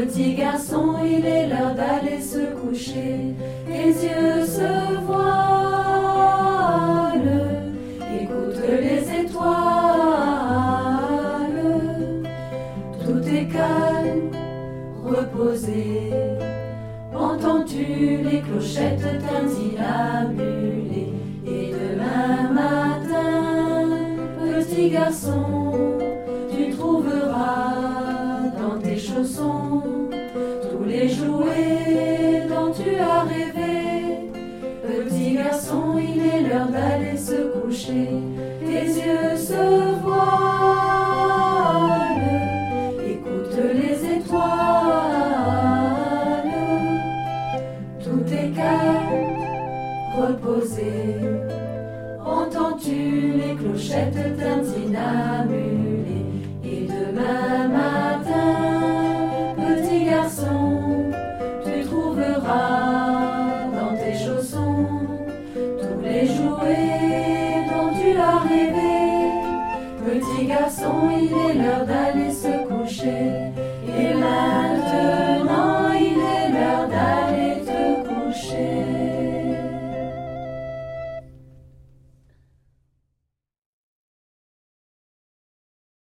Petit garçon, il est l'heure d'aller se coucher. Tes yeux se voilent, écoute les étoiles. Tout est calme, reposé. Entends-tu les clochettes tintillabuler? Et demain matin, petit garçon, tu trouveras dans tes chaussons tous les jouets dont tu as rêvé. Petit garçon, il est l'heure d'aller se coucher. Tes yeux se voilent.